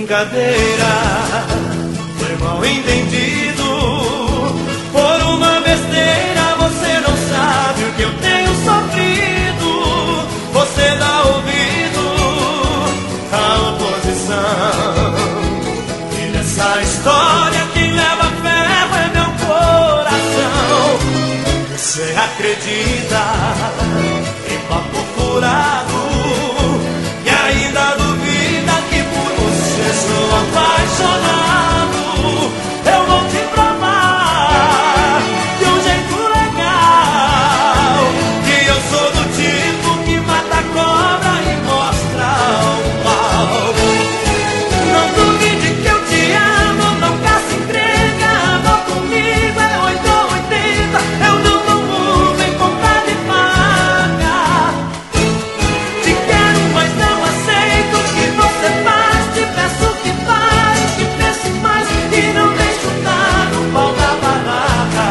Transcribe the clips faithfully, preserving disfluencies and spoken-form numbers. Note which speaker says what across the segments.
Speaker 1: brincadeira, foi mal entendido. Por uma besteira você não sabe o que eu tenho sofrido. Você dá ouvido à oposição, e nessa história quem leva ferro é meu coração. Você acredita em papo furado e ainda duvida que por você sou apaixonado. Eu vou te provar de um jeito legal que eu sou do tipo que mata a cobra e mostra o mal. Não duvide que eu te amo, nunca se entrega. Amor comigo é oito ou oitenta, eu dou um mundo em ponta de faca. Te quero, mas não aceito o que você faz. Te peço que pare, que pense mais e não deixe chutar no pau da barraca.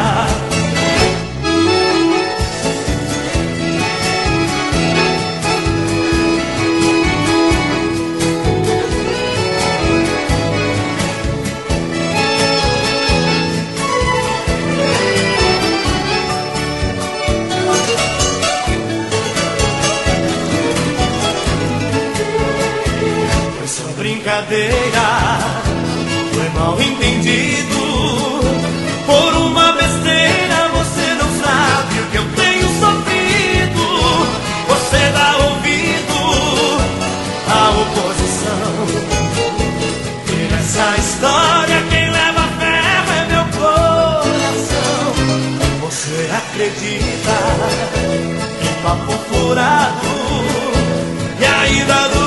Speaker 1: Foi só brincadeira, foi mal entendido. Por uma besteira você não sabe o que eu tenho sofrido. Você dá ouvido à oposição, e nessa história quem leva ferro é meu coração. Você acredita em papo furado e ainda do